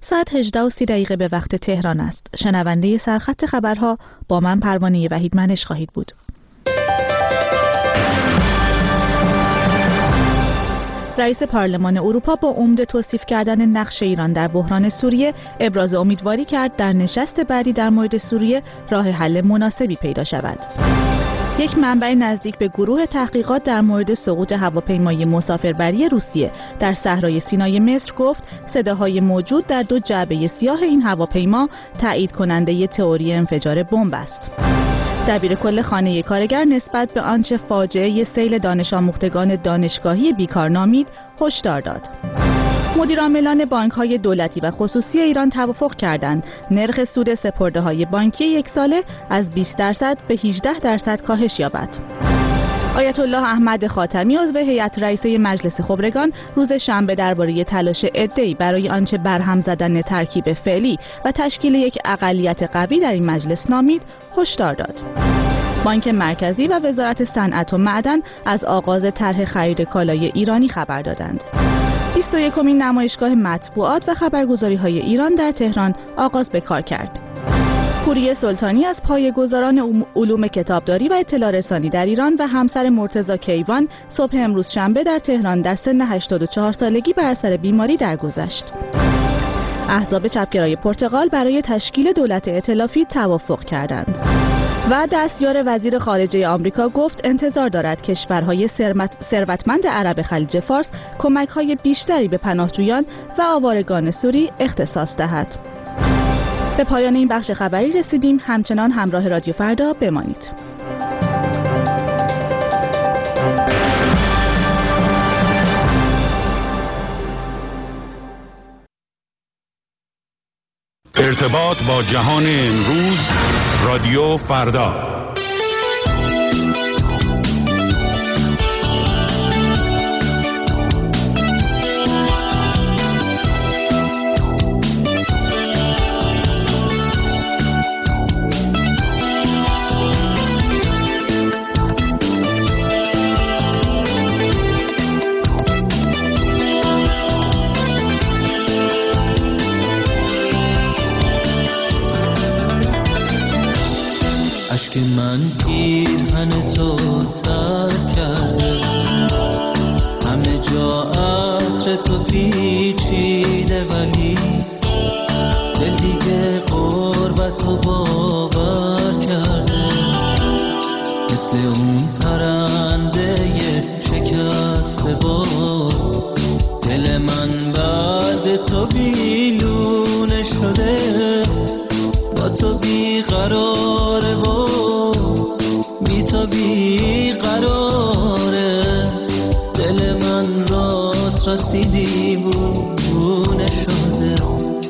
ساعت 18:30 به وقت تهران است. شنونده سرخط خبرها با من پروانه وحید منش خواهید بود. رئیس پارلمان اروپا با امید توصیف کردن نقش ایران در بحران سوریه ابراز امیدواری کرد در نشست بعدی در مورد سوریه راه حل مناسبی پیدا شود. یک منبع نزدیک به گروه تحقیقات در مورد سقوط هواپیمای مسافربری روسیه در صحرای سینای مصر گفت صداهای موجود در دو جعبه سیاه این هواپیما تایید کننده تئوری انفجار بمب است. دبیر کل خانه کارگر نسبت به آنچه فاجعه سیل دانش آموختگان دانشگاهی بیکار نامید هشدار داد. مدیرعاملان بانک‌های دولتی و خصوصی ایران توافق کردند نرخ سود سپرده‌های بانکی یک ساله از 20% به 18% کاهش یابد. آیت الله احمد خاتمی عضو هیئت رئیسه مجلس خبرگان روز شنبه درباره تلاش عده‌ای برای آنچه برهم زدن ترکیب فعلی و تشکیل یک اقلیت قوی در این مجلس نامید هشدار داد. بانک مرکزی و وزارت صنعت و معدن از آغاز طرح خرید کالای ایرانی خبر دادند. 21مین نمایشگاه مطبوعات و خبرگزاری‌های ایران در تهران آغاز به کار کرد. پوریه سلطانی از پایه‌گذاران علوم کتابداری و اطلاع رسانی در ایران و همسر مرتضی کیوان صبح امروز شنبه در تهران در سن 84 سالگی بر اثر بیماری درگذشت. احزاب چپگرای پرتغال برای تشکیل دولت ائتلافی توافق کردند. و دستیار وزیر خارجه آمریکا گفت انتظار دارد کشورهای ثروتمند عرب خلیج فارس کمک‌های بیشتری به پناهجویان و آوارگان سوری اختصاص دهد. به پایان این بخش خبری رسیدیم. همچنان همراه رادیو فردا بمانید. ارتباط با جهان امروز، رادیو فردا. اشک من پیرهن تو تر کرده، همه جا عطر تو پیچیده، ولی دل دیگه قربت رو باور کرده. مثل اون پرنده شکسته بار، دل من بعد تو بیلونه شده، با تو بیقراره و بی تو بیقراره. دل من راست راستی دیوونه شده.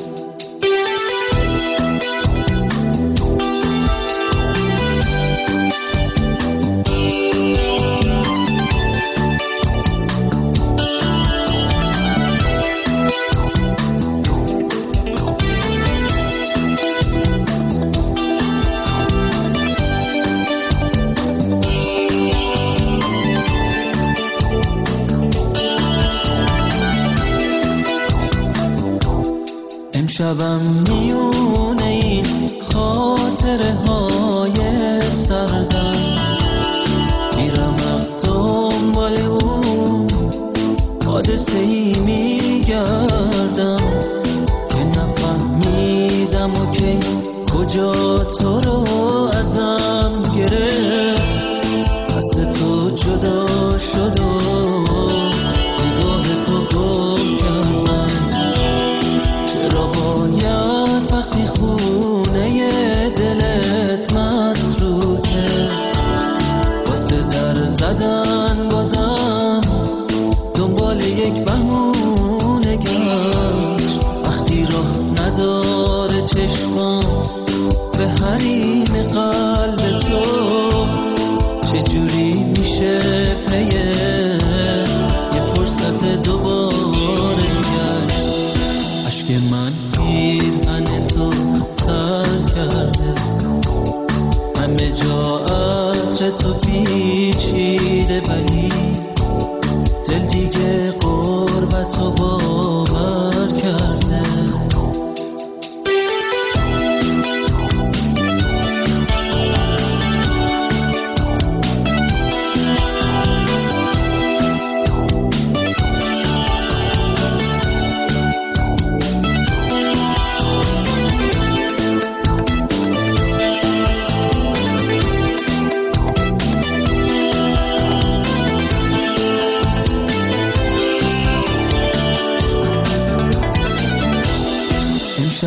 شبم میونه این خاطره های سردم، میرم دنبال اون حادثه ای میگردم که نفهمیدم و که کجا تو رو ازم گرفت. دست تو جدا شد و نگاه تو گم کردم. چرا باید وقتی خونه دلت متروکه، واسه در زدن بازم دنبال یک بهونه گشت. وقتی راه نداره چشمام به حریم قلب تو، چجوری میشه پیه یه فرصت دوباره گشت. اشک من پیرهن تو تر کرده، همه جا عطر تو پیچیده، ولی دل دیگه قربت رو باور کرده.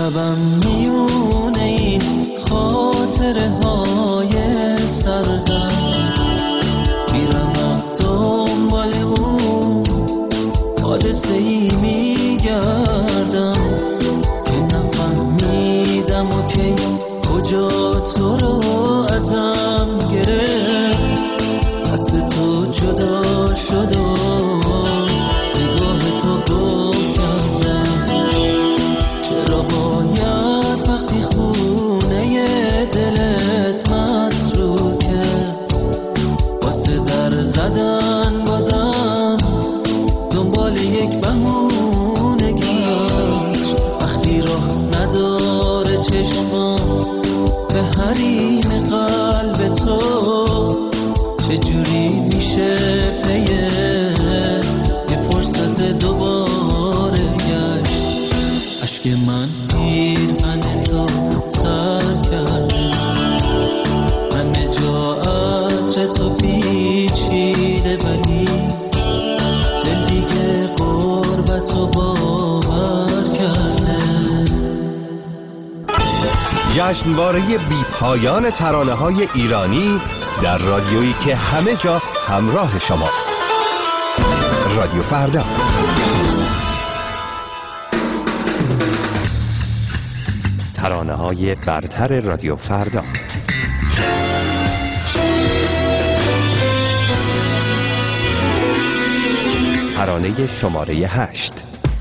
شبم میونه این خاطره های سردم، میرم وقت دنبال اون حادثه ای میگردم که نفهمیدم و کی کجا تو رو ازم گرفت، دست تو جدا شد و نگاه تو گم کردم. چرا باید وقتی خونه دلت متروکه واسه در زدن بازم دنبال یک بهونه گشت، وقتی راه نداره چشمم به حریم قلب تو، چجوری میشه پیه یه فرصت دوباره گشت. عشق من پیرهن تو تر کرده، همه جا عطر تو پیچیده، ولی دل دیگه قربت رو باور کرده. جشنواره بی پایان ترانه‌های ایرانی در رادیویی که همه جا همراه شماست. رادیو فردا. ترانه‌های برتر رادیو فردا. ترانه شماره 8.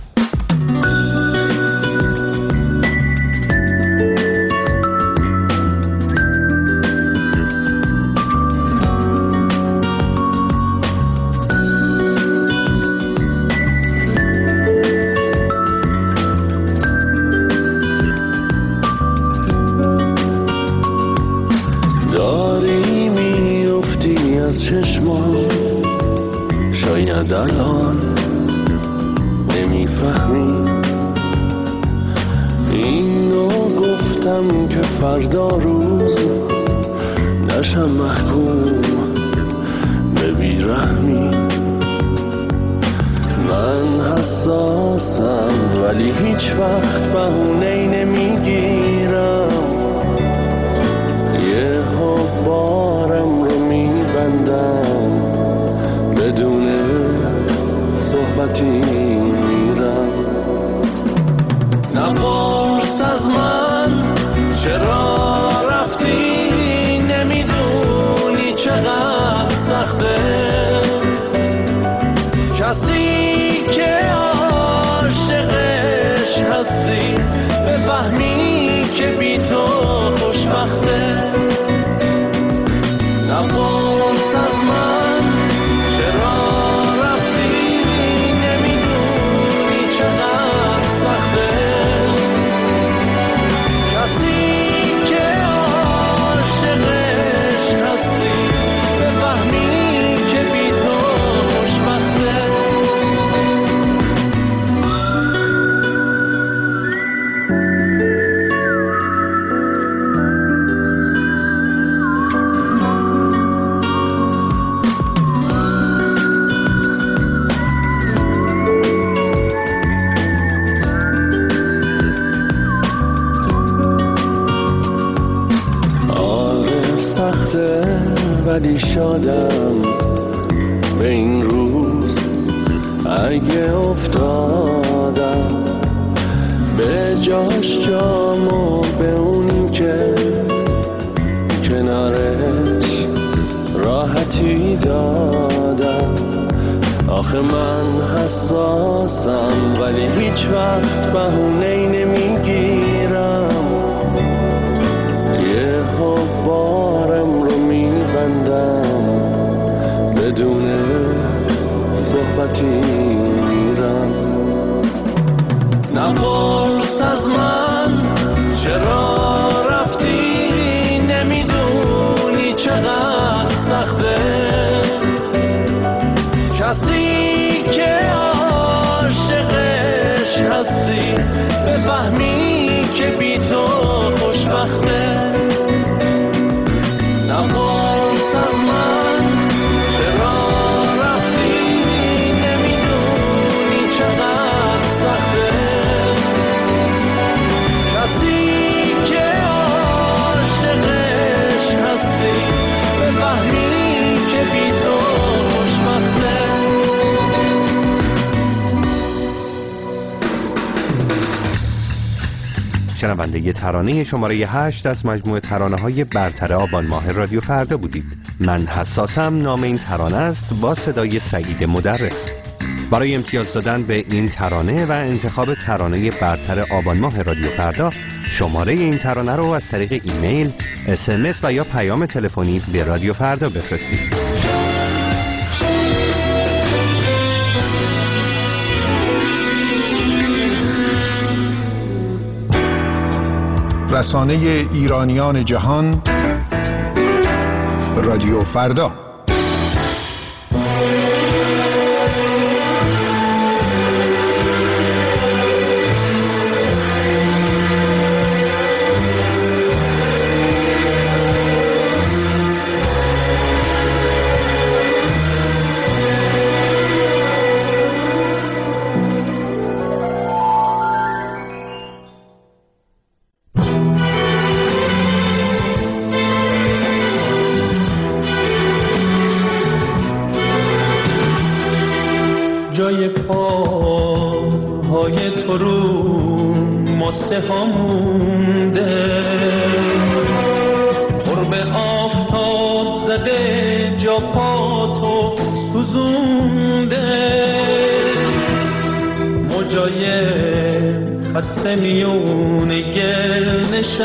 شاید الان نمیفهمی اینو گفتم که فردا روز نشم محکوم به بیرحمی. من حساسم ولی هیچ وقت بهونه‌ای نمیگیرم، یه بارم رو میبندم بدون صحبتی میرم. نپرس از من چرا رفتی، نمیدونی چقدر سخته کسی که عاشقش هستی بفهمی که بی تو خوشبخته. نپرس از من چرا رفتی، نمیدونی چقدر سخته کسی که عاشقش هستی بفهمی که بی تو خوشبخته. ولی شادم به این روز اگه افتادم به جاش جامو به اونی که کنارش راحتی دادم. آخه من حساسم ولی هیچ وقت بهونه‌ای نمیگیرم، یه بارم رو میبندم بدون صحبتی میرم. نپرس از من چرا رفتی، نمیدونی چقدر سخته کسی که عاشقش هستی بفهمی که بی تو خوشبخته. نپرس از من چرا رفتی، نمیدونی چقدر سخته شنونده ترانه شماره 8 از مجموعه ترانه‌های برتر آبان ماه رادیو فردا بودید. من حساسم نام این ترانه است با صدای سعید مدرس. برای امتیاز دادن به این ترانه و انتخاب ترانه برتر آبان ماه رادیو فردا، شماره این ترانه رو از طریق ایمیل، SMS و یا پیام تلفنی به رادیو فردا بفرستید. رسانه ایرانیان جهان، رادیو فردا. جای پاهای تو رو ماسه ها مونده، قرب آفتاب زده جا پا تو سوزونده، موجای خسته میون گل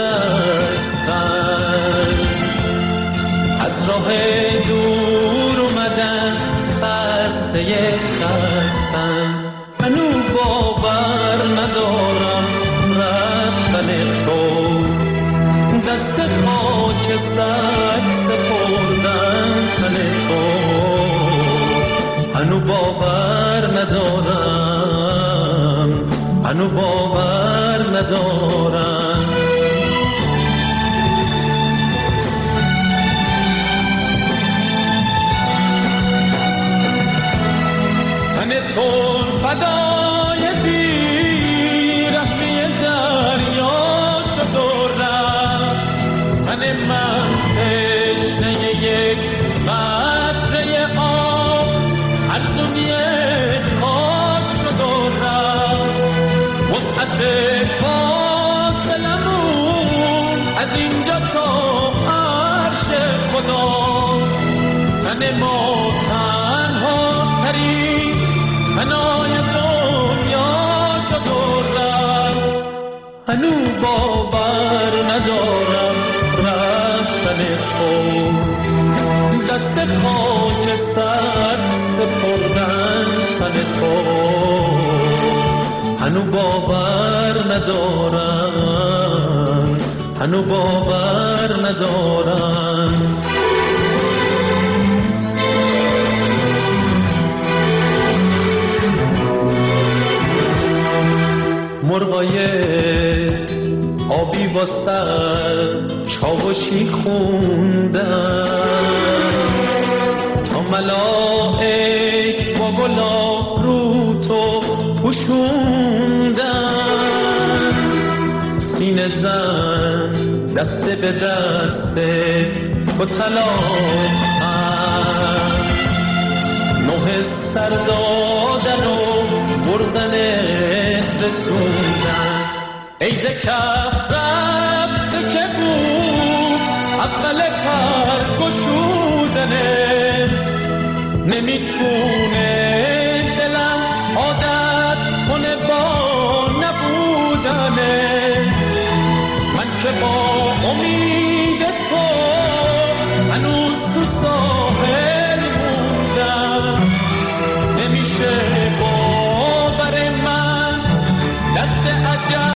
نشستن، از راه دور اومدن خسته خستن، هنو باور ندارم رفتن تو، دست خاک سر سپردن تن تو، هنو باور ندارم، هنو باور ندارم. تو فدای بی‌رحمی دریا شد و رفت، من تشنه یک قطره آب از دنیای خاک شد و رفت، وسعت فاصلمون از اینجا تا عرش خدا، من ما تنها ترین فنای دنیا شد و رفت، هنو باور ندارم رفتن تو، دست خاک سر سپردن تن تو، هنو باور ندارم، هنو باور ندارم. مرغای آبی با سر چاوشی خوندن، تا ملائک با گلاب رو تو پوشوندن، سینه زن دست به دست تو تلاقن، نوح سر دادن و بردن رسوندن، ای ز کف رفته که بود اول پر گشودنه، نمیتونه